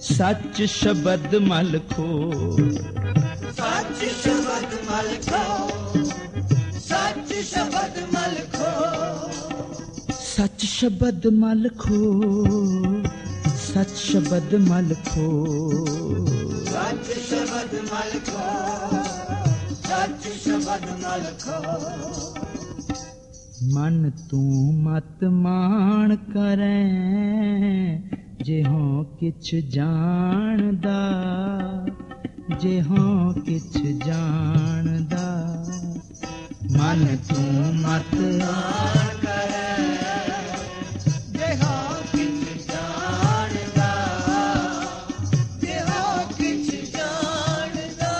सच शब्द मल खो, सच शब्द मल खो, सच शब्द मल खो, सच शब्द मल खो, सच शब्द मल खो, सच शब्द मल खो, सच शब्द मल खो। मन तू मत मान करें, जे हों किछ जानदा, जे हों किछ जानदा। मन तू मत मान करें, जे हों किछ जानदा, जे हों किछ जानदा।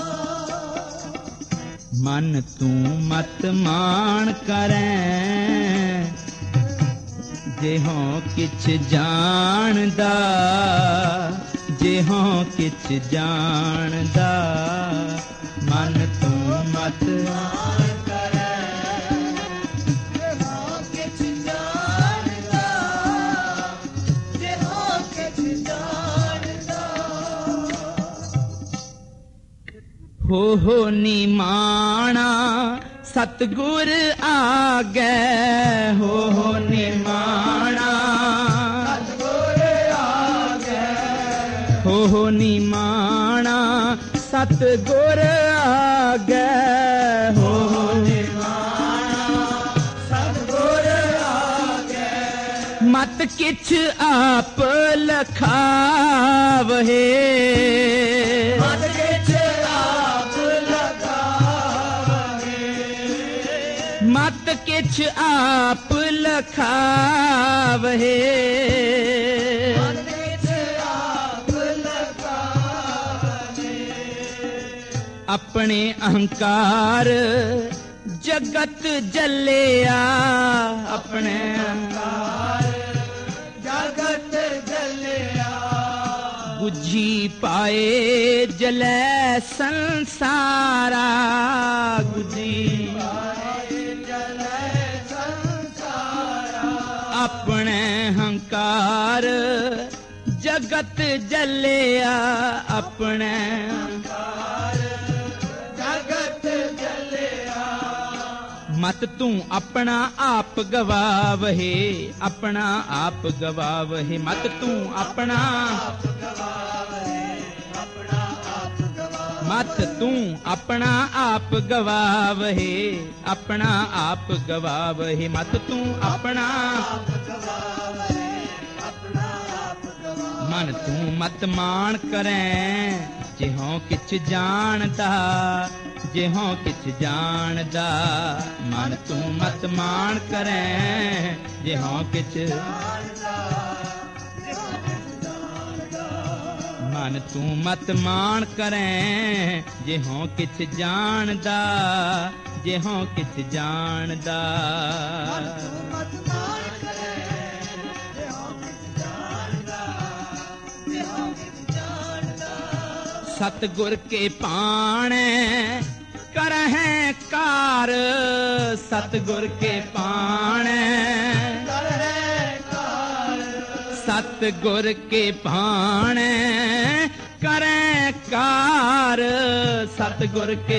मन तू मत मान करें, जे हों किछ जानदा, जे हों किछ जानदा। मन तू मत मान करें, जे हों किछ जानदा, जे हों किछ जानदा। हो निमाणा सतगुर आगे, हो निमाणा सतगुर आगे, हो निमाणा सतगुर आगे, हो निमाणा सतगुर आगे। मत किछ आप लखावहे, मत किछ आप लगावहे, मत किछ आप लखावहे। मत किछ आप लगावहे। अपने अहंकार जगत जलिया, अपने अहंकार जगत जलिया, बुझी पाए जलै संसारा, बुझी पाए जलै संसारा। अपने अहंकार जगत जलिया, अपने अहंकार जगत जलिया। मत तू अपना आप गवावहे, अपना आप गवावहे। मत तू अपना गवावहे, अपना आप गवावहे। मत तू अपना आप गवावहे, अपना आप गवावहे। मत तू अपना गवावहे, अपना आप गवावहे। मन तू मत मान करें, जे हों किछ जानदा, जे हों किछ जानदा। मन तू मत मान करें, जे हों किछ मन तू मत मान करें, जे हों किछ जानदा, जे हों किछ जानदा। मत मान करें, जे हों किछ जानदा, जे हों किछ जानदा। सतगुर के पाणे करहें कार, सतगुर के पाणे सतगुर के पाणे करें कार, सतगुर के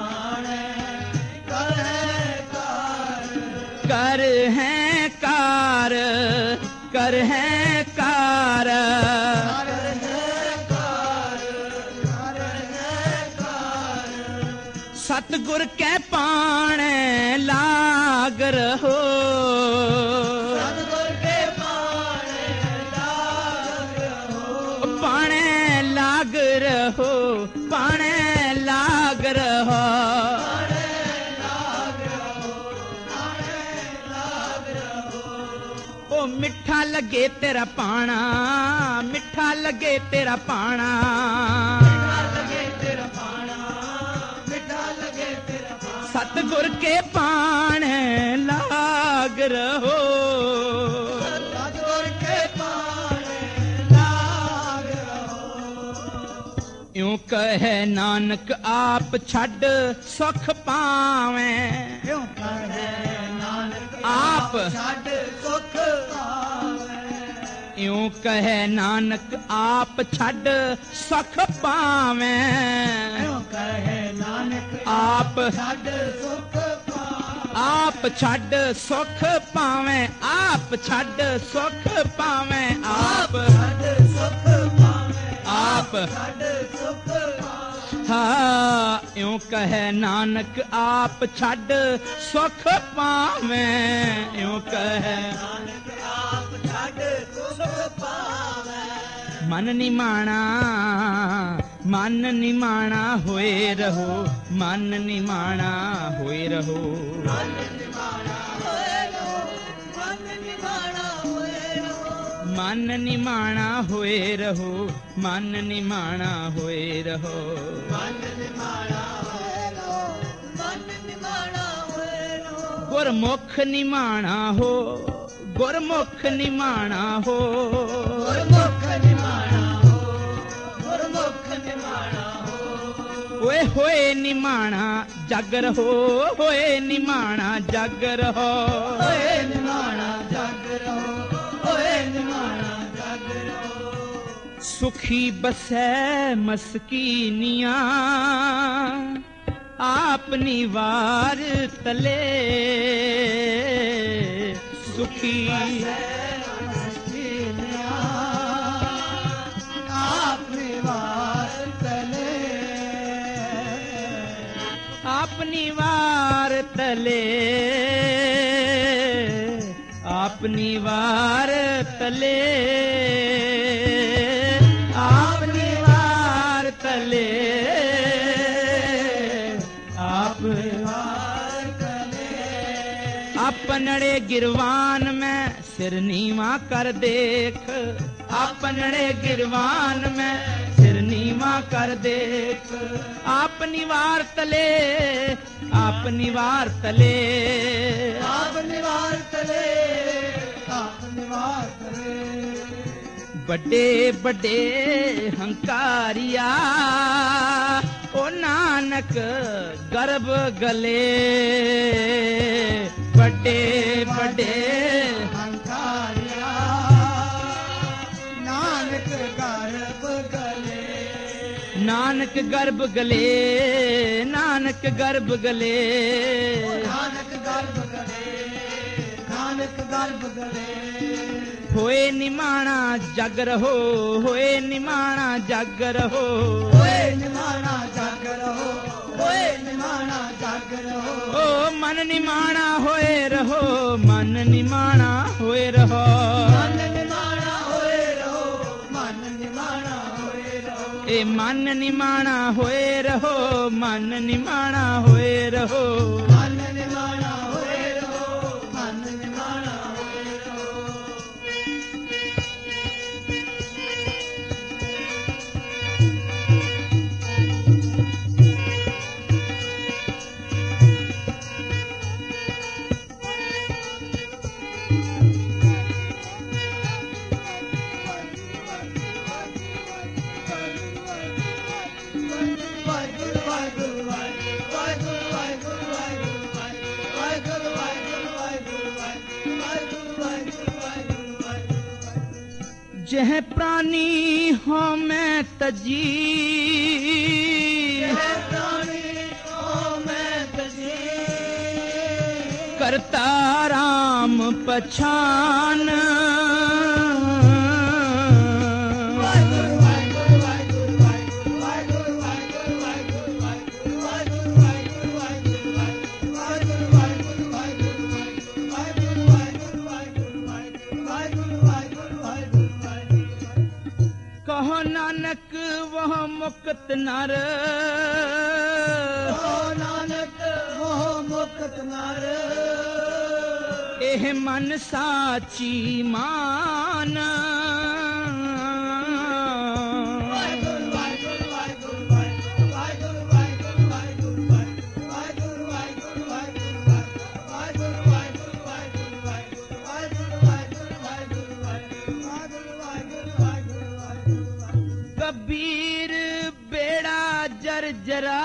कर हैं कार, कर हैं कार। सतगुर के पाणे लाग रहो, सतगुर के पाणे लाग रहो, पाणे लाग रहो, पाणे लाग रहो। ओ मिठा लगे तेरा पाना, मिठा लगे तेरा पाना, सतगुर के पाणे लाग रहो, सतगुर के पाणे लाग रहो। यूं कहे नानक आप छड़ सुख पावें, यूं कहे नानक आप छड़ सुख पावें, ਇਉਂ ਕਹੇ ਨਾਨਕ ਆਪ ਛੱਡ ਸੁਖ ਪਾਵੇਂ ਇਉਂ ਕਹੇ ਨਾਨਕ ਆਪ ਛੱਡ ਸੁਖ ਪਾਵੇਂ ਆਪ ਛੱਡ ਸੁਖ ਪਾਵੇਂ ਆਪ ਛੱਡ ਸੁਖ ਪਾਵੇਂ ਆਪ ਛੱਡ ਸੁਖ ਪਾਵੇਂ ਆਪ ਛੱਡ ਸੁਖ ਪਾਵੇਂ ਹਾਂ ਇਉਂ ਕਹੇ ਨਾਨਕ ਆਪ ਛੱਡ ਸੁਖ ਪਾਵੇਂ ਇਉਂ ਕਹੇ ਨਾਨਕ ਆਪ ਛੱਡ ਸੁਖ ਪਾਵੇਂ ਮਨ ਨਿਮਾਣਾ ਮਨ ਨਿਮਾਣਾ ਹੋਏ ਰਹੋ ਮਨ ਨਿਮਾਣਾ ਹੋਏ ਰਹੋ ਮਨ ਨਿਮਾਣਾ ਹੋਏ ਰਹੋ ਮਨ ਨਿਮਾਣਾ ਹੋਏ ਰਹੋ ਮਨ ਨਿਮਾਣਾ ਹੋਏ ਰਹੋ ਮਨ ਨਿਮਾਣਾ ਹੋਏ ਰਹੋ ਮਨ ਨਿਮਾਣਾ ਹੋਏ ਰਹੋ ਮਨ ਨਿਮਾਣਾ ਹੋਏ ਰਹੋ ਗੁਰਮੁਖ ਨਿਮਾਣਾ ਹੋ ਗੁਰਮੁਖ ਨਿਮਾਣਾ ਹੋ ਗੁਰਮੁਖ ਨਿਮਾਣਾ ਹੋ ਗੁਰਮੁਖ ਨਿਮਾਣਾ ਹੋ ਓਏ ਹੋਏ ਨਿਮਾਣਾ ਜਗ ਰਹੋ ਹੋਏ ਨਿਮਾਣਾ ਜਗ ਰਹੋ ਓਏ ਨਿਮਾਣਾ ਜਗ ਰਹੋ ਓਏ ਨਿਮਾਣਾ ਜਗ ਰਹੋ ਸੁਖੀ ਬਸੈ ਮਸਕੀਨੀਆਂ ਆਪਨੀ ਵਾਰ ਤਲੇ ਸੁਖੀ ਆਪਨੇ ਵਾਰ ਤਲੇ ਆਪਨੀ ਵਾਰ ਤਲੇ ਆਪਨੀ ਵਾਰ ਤਲੇ ਆਪਨੀ ਵਾਰ ਤਲੇ ਆਪ ਵਾਰ ਤਲੇ ਆਪਨੜੇ ਗਿਰਵਾਨ ਮੈਂ ਸਿਰ ਨੀਵਾ ਕਰ ਦੇਖ ਆਪਨੜੇ ਗਿਰਵਾਨ ਮੈਂ ਸਿਰ ਨੀਵਾ ਕਰ ਦੇਖ ਆਪਨੀ ਵਾਰ ਤਲੇ ਆਪਨੀ ਵਾਰ ਤਲੇ ਆਪਨੇ ਵਾਰ ਤਲੇ ਆਪਨੇ ਵਾਰ ਤਲੇ ਵੱਡੇ ਵੱਡੇ ਹੰਕਾਰੀਆ ਓ ਨਾਨਕ ਗਰਭ ਗਲੇ ਵੱਡੇ ਵੱਡੇ ਹੰਕਾਰਿਆ ਨਾਨਕ ਗਰਭ ਗਲੇ ਨਾਨਕ ਗਰਭ ਗਲੇ ਨਾਨਕ ਗਰਭ ਗਲੇ ਨਾਨਕ ਗਰਭ ਗਲੇ ਨਾਨਕ ਗਰਭ ਗਲੇ ਹੋਏ ਨਿਮਾਣਾ ਜਗ ਰਹੋ ਹੋਏ ਨਿਮਾਣਾ ਜਗ ਰਹੋ ਓਏ ਨਿਮਾਣਾ ਜਗ ਰਹੋ ਓਏ ਨਿਮਾਣਾ ਜਗ ਰਹੋ ਓ ਮਨ ਨਿਮਾਣਾ ਹੋਏ ਰਹੋ ਮਨ ਨਿਮਾਣਾ ਹੋਏ ਰਹੋ ਮਨ ਨਿਮਾਣਾ ਹੋਏ ਰਹੋ ਮਨ ਨਿਮਾਣਾ ਹੋਏ ਰਹੋ ਏ ਮਨ ਨਿਮਾਣਾ ਹੋਏ ਰਹੋ ਮਨ ਨਿਮਾਣਾ ਹੋਏ ਰਹੋ ਮਨ ਨਿਮਾਣਾ ਹੋਏ ਰਹੋ ਮਨ ਨਿਮਾਣਾ ਹੋਏ ਰਹੋ ਵਾਹਿਗੁਰੂ ਵਾਹਿਗੁਰੂ ਵਾਹਿਗੁਰੂ ਵਾਹਿਗੁਰੂ ਵਾਹਿਗੁਰੂ ਵਾਹਿਗੁਰੂ ਵਾਹਿਗੁਰੂ ਵਾਹਿਗੁਰੂ ਵਾਹਿਗੁਰੂ ਜਹ ਪ੍ਰਾਨੀ ਹੋ ਮੈਂ ਤਜੀ ਪ੍ਰਾਣੀ ਓ ਮੈਂ ਤਜੀ ਕਰਤਾ ਰਾਮ ਪਛਾਨ ਵਾਹਿਗੁਰੂ ਵਾਹਿਗੁਰੂ ਵਾਹਿਗੁਰੂ ਵਾਹਿਗੁਰੂ ਵਾਹਿਗੁਰੂ ਵਾਹਿਗੁਰੂ ਵਾਹਿਗੁਰੂ ਵਾਹਿਗੁਰੂ ਵਾਹਿਗੁਰੂ ਵਾਹਿਗੁਰੂ ਵਾਹਿਗੁਰੂ ਵਾਹਿਗੁਰੂ ਵਾਹਿਗੁਰੂ ਵਾਹਿਗੁਰੂ ਵਾਹਿਗੁਰੂ ਕਹੋ ਨਾਨਕ ਵਹ ਮੁਕਤ ਨਰ ਓ ਨਾਨਕ ਉਹ ਮੁਕਤ ਨਰ ਇਹ ਮਨ ਸਾਚੀ ਮਾਨ ਵਾਹਿਗੁਰੂ ਵਾਹਿਗੁਰੂ ਵਾਹਿਗੁਰੂ ਵਾਹਿਗੁਰੂ ਵਾਹਿਗੁਰੂ ਵਾਹਿਗੁਰੂ ਵਾਹਿਗੁਰੂ ਵਾਹਿਗੁਰੂ ਵਾਹਿਗੁਰੂ ਵਾਹਿਗੁਰੂ ਵਾਹਿਗੁਰੂ ਵਾਹਿਗੁਰੂ ਵਾਹਿਗੁਰੂ ਵਾਹਿਗੁਰੂ ਵਾਹਿਗੁਰੂ ਵਾਹਿਗੁਰੂ ਕਬੀਰ ਬੇੜਾ ਜਰਜਰਾ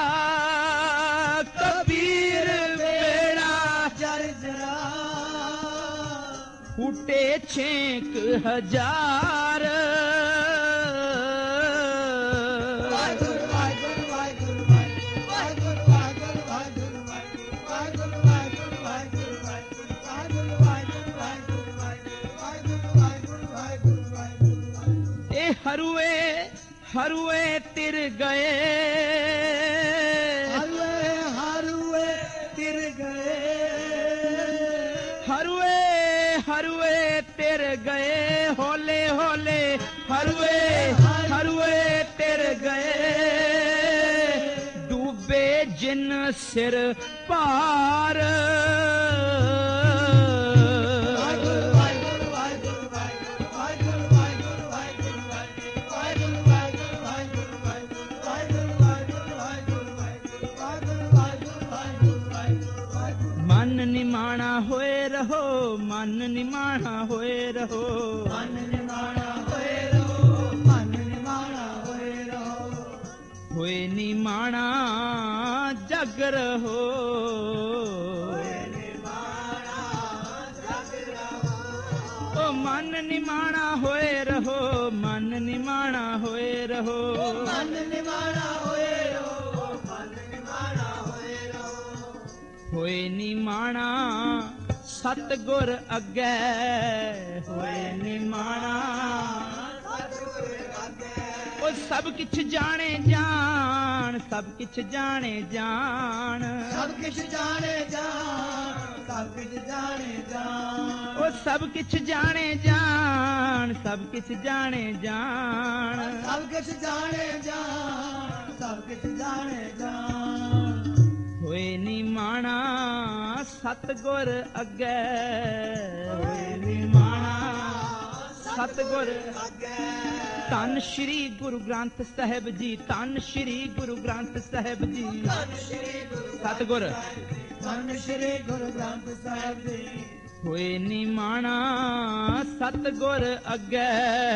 ਕਬੀਰ ਬੇੜਾ ਜਰ ਜਰਾ ਫੂਟੇ छेक हजार हरुए हरुए तिर गए हरुए हरुए तिर गए हरुए हरुए तिर गए होले होले हरुए हरुए तिर गए डूबे जिन सिर पार मन निमाणा होए रहो मन निमाणा होए रहो मन निमाणा होए रहो मन निमाणा होए रहो होए निमाणा जग रहो होए निमाणा जग रहो ओ मन निमाणा होए रहो मन निमाणा होए रहो मन निमाणा होए रहो मन निमाणा होए रहो होए निमाणा सतगुर अगे होए निमाणा सतगुर अगे ओ सब किछ जाने जान सब किछ जाने जान सब किछ जाने जान सब किछ जाने जान ओ सब किछ जाने जान सब किछ जाने जान सब किछ जाने जान सब किछ जाने जान होए निमाणा सतगुर अगे होए निमाणा सतगुर अगे धन श्री गुरु ग्रंथ साहिब जी धन श्री गुरु ग्रंथ साहिब जी सतगुर धन श्री गुरु ग्रंथ साहिब जी होए निमाणा सतगुर अगे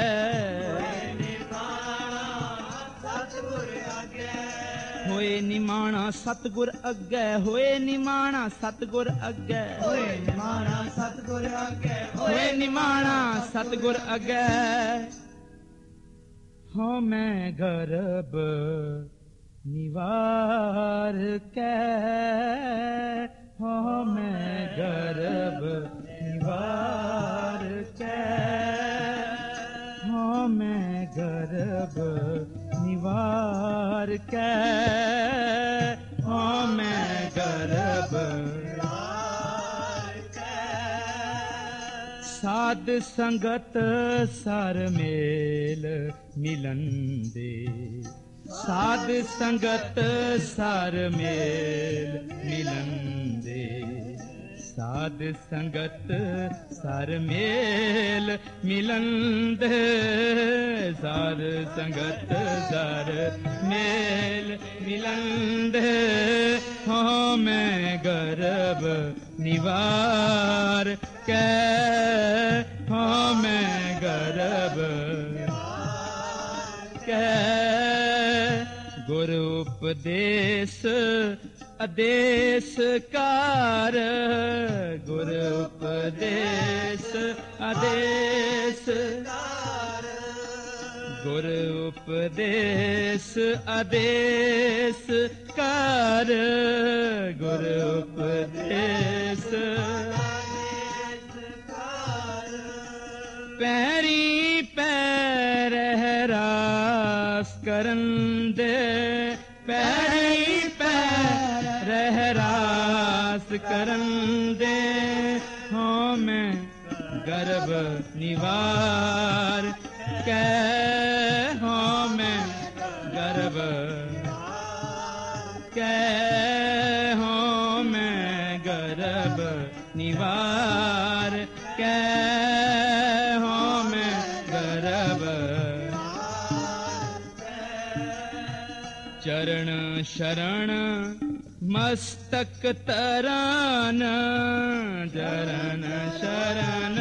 सतगुर अगे होए निमाणा सतगुर अगे होए निमाणा सतगुर अगे होए निमाणा सतगुर अगे होए निमाणा सतगुर अगे हो मैं गर्भ निवार के हो मैं गर्भ निवार के हो मैं गर्भ निवार के हो मैं गर्भ साध संगत सर मेल मिलन दे साध संगत सर मेल मिलन दे साध संगत सर मेल मिलन दे साध संगत सर मेल मिलन दे हो मैं गर्भ निवार के हो मैं गर्भ के गुरु उपदेश आदेश कार गुरु उपदेश आदेश गुरु उपदेश आदेश कार गुरु उपदेश पैरी पैर रास करन दे पैरी पैर रास करन दे हो मैं गर्भ निवार के हो मैं गर्भ के हो मैं गर्भ निवार के हो मैं गर्भ चरण शरण मस्तक तरान चरण शरण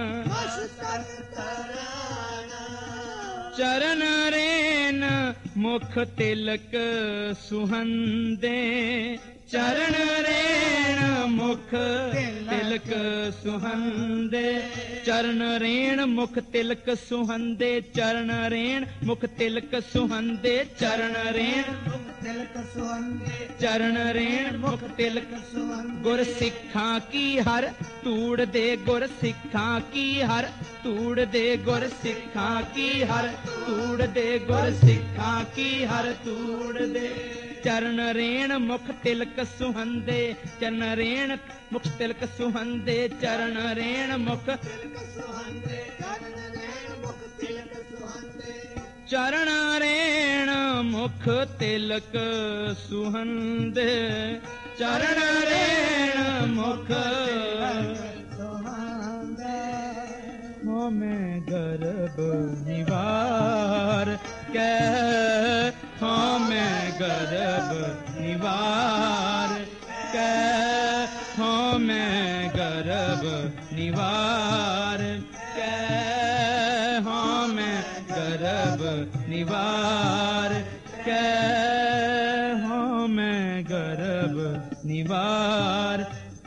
चरण रेन मुख तिलक सुहंदे ਚਰਨ ਰੇਣ ਮੁਖ ਤਿਲਕ ਸੁਹੰਦੇ ਚਰਨ ਰੇਣ ਮੁਖ ਤਿਲਕ ਸੁਹੰਦੇ ਚਰਨ ਰੇਣ ਮੁਖ ਤਿਲਕ ਸੁਹੰਦੇ ਚਰਨ ਰੇਣ ਤਿਲਕ ਸੁਹੰਦੇ ਚਰਨ ਰੇਣ ਮੁਖ ਤਿਲਕ ਗੁਰ ਸਿੱਖਾਂ ਕੀ ਹਰ ਤੂੜ ਦੇ ਗੁਰ ਸਿੱਖਾਂ ਕੀ ਹਰ ਤੂੜ ਦੇ ਗੁਰ ਸਿੱਖਾਂ ਕੀ ਹਰ ਤੂੜ ਦੇ ਗੁਰ ਸਿੱਖਾਂ ਕੀ ਹਰ ਤੂੜ ਦੇ ਚਰਨ ਰੇਣ ਮੁਖ ਤਿਲਕ ਸੁਹੰਦੇ ਚਰਨ ਰੇਣ ਮੁਖ ਤਿਲਕ ਸੁਹੰਦੇ ਚਰਨ ਰੇਣ ਮੁਖ ਸੁਹੰਦੇ ਚਰਨ ਰੇਣ ਮੁਖ ਤਿਲਕ ਸੁਹੰਦੇ ਚਰਨ ਰੇਣ ਮੁਖ ਤਿਲਕ ਸੁਹੰਦੇ ਚਰਨ ਰੇਣ ਮੁਖ ਸੁਹੰਦੇ ਹੋ ਮੈਂ ਗਰਭ ਨਿਵਾਰ ਕਹਿ ਹੋ ਮੈਂ ਗਰਭ ਨਿਵਾਰ ਕਹਿ ਹੋ ਮੈਂ ਗਰਭ ਨਿਵਾਰ ਕਹਿ ਹੋ ਮੈਂ ਗਰਭ ਨਿਵਾਰ ਕਹਿ ਹੋ ਮੈਂ ਗਰਭ ਨਿਵਾਰ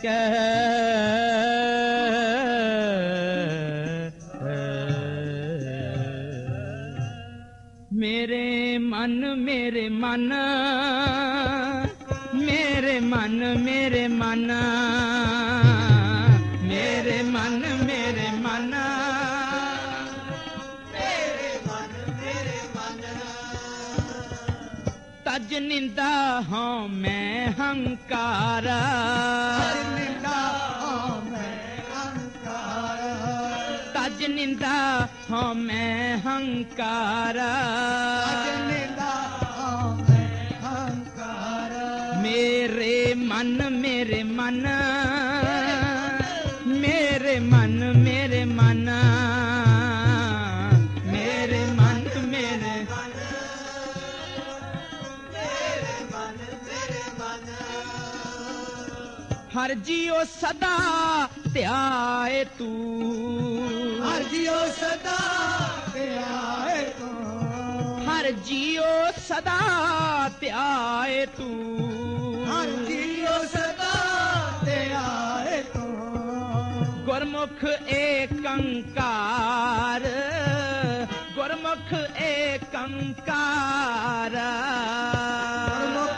ਮੇਰੇ ਮਨ ਮੇਰੇ ਮਨ ਮੇਰੇ ਮਨ ਮੇਰੇ ਮਨ ਮੇਰੇ ਮਨ ਮੇਰੇ ਮਨ ਮੇਰੇ ਮਨ ਮੇਰੇ ਮਨ ਤਜ ਨਿੰਦਾ ਹਾਂ ਮੈਂ ਹੰਕਾਰ ਨਿੰਦਾ ਹਾਂ ਮੈਂ ਹੰਕਾਰ ਤਜ ਨਿੰਦਾ ਹਾਂ ਮੈਂ ਹੰਕਾਰ ਨਿੰਦਾ ਹਾਂ ਮੈਂ ਹੰਕਾਰ ਮੇਰੇ ਮਨ ਮੇਰੇ ਮਨ ਮੇਰੇ ਮਨ ਮੇਰੇ ਮਨ ਮੇਰੇ ਮਨ ਮੇਰੇ ਹਰ ਜੀਓ ਸਦਾ ਧਿਆਏ ਤੂੰ ਹਰ ਜੀਓ ਸਦਾ ਧਿਆਏ ਤੂੰ ਹਰ ਜੀਓ ਸਦਾ ਧਿਆਏ ਤੂੰ ਹਰ ਜੀਓ ਸਦਾ ਧਿਆਏ ਤੂੰ ਗੁਰਮੁਖ ਏਕੰਕਾਰ ਗੁਰਮੁਖ ਏਕੰਕਾਰ ਗੁਰਮੁਖ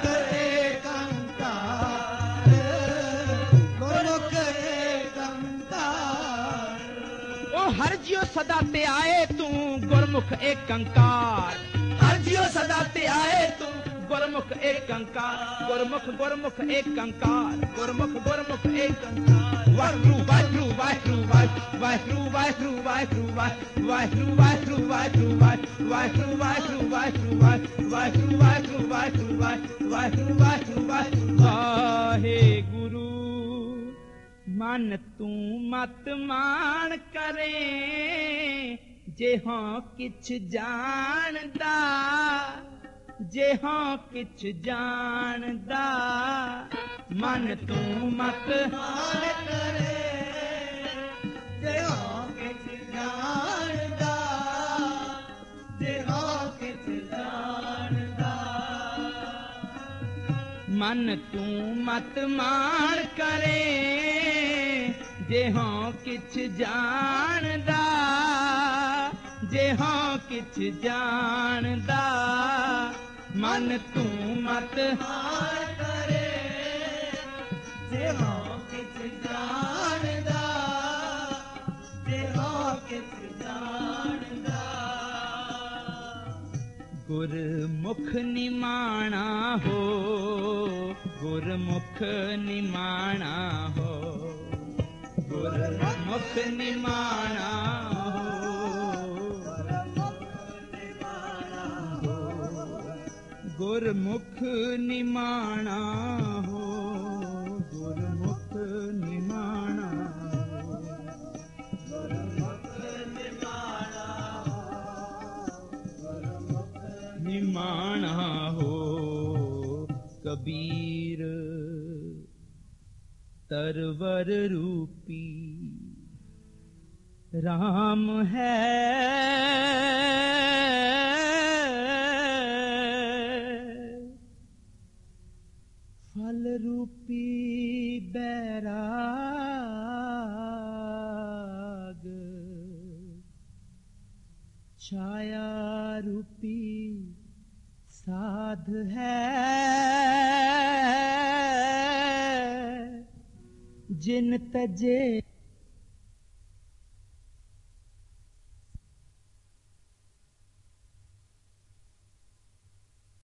ਏਕੰਕਾਰ ਗੁਰਮੁਖ ਏਕੰਕਾਰ ਉਹ ਹਰ ਜਿਉ ਸਦਾ ਤੇ ਆਏ ਤੂੰ ਗੁਰਮੁਖ ਏਕੰਕਾਰ ਹਰ ਜਿਉ ਸਦਾ ਤੇ ਆਏ ਤੂੰ ਗੁਰਮੁਖ ਏਕੰਕਾਰ ਗੁਰਮੁਖ ਗੁਰਮੁਖ ਏਕੰਕਾਰ ਗੁਰਮੁਖ ਗੁਰਮੁਖ ਏਕੰਕਾਰ ਵਾਹਿਗੁਰੂ ਵਾਹਿਗੁਰੂ ਵਾਹਿਗੁਰੂ ਵਾਹਿਗੁਰੂ ਵਾਹਿਗੁਰੂ ਵਾਹਿਗੁਰੂ ਵਾਹਿਗੁਰੂ ਵਾਹਿਗੁਰੂ ਵਾਹਿਗੁਰੂ ਵਾਹਿਗੁਰੂ ਵਾਹਿਗੁਰੂ ਵਾਹਿਗੁਰੂ ਵਾਹਿਗੁਰੂ ਵਾਹਿਗੁਰੂ ਵਾਹਿਗੁਰੂ ਵਾਹਿਗੁਰੂ ਵਾਹਿਗੁਰੂ ਵਾਹਿਗੁਰੂ ਮਨ ਤੂੰ ਮਤ ਮਾਣ ਕਰੇ ਜੇ ਹਾਂ ਕਿਛ ਜਾਣਦਾ ਜੇ ਹਾਂ ਕਿਛ ਜਾਣਦਾ ਮਨ ਤੂੰ ਮਤ ਮਾਨ ਕਰੇ ਜੇ ਹਾਂ ਕਿਛ ਜਾਣਦਾ ਜੇ ਹਾਂ ਕਿਛ ਜਾਣਦਾ ਮਨ ਤੂੰ ਮਤ ਮਾਣ ਕਰੇ ਜੇ ਹਾਂ ਕਿਛ ਜਾਣਦਾ ਜੇ ਹਾਂ ਕਿਛ ਜਾਣਦਾ ਮਨ ਤੂੰ ਮਤ ਮਾਨ ਕਰੇ ਜੇ ਹਾਂ ਕਿਛ ਜਾਣਦਾ ਜੇ ਹਾਂ ਕਿਛ ਜਾਣਦਾ ਗੁਰਮੁਖ ਨਿਮਾਣਾ ਹੋ ਗੁਰਮੁਖ ਨਿਮਾਣਾ ਹੋ ਗੁਰਮੁਖ ਨਿਮਾਣਾ ਹੋ ਗੁਰਮੁਖ ਨਿਮਾਣਾ ਹੋ ਗੁਰਮੁਖ ਨਿਮਾਣਾ ਨਿਮਾਣਾ ਹੋ ਕਬੀਰ तरवर रूपी राम है फल रूपी माया रूपी साध है, जिन तजे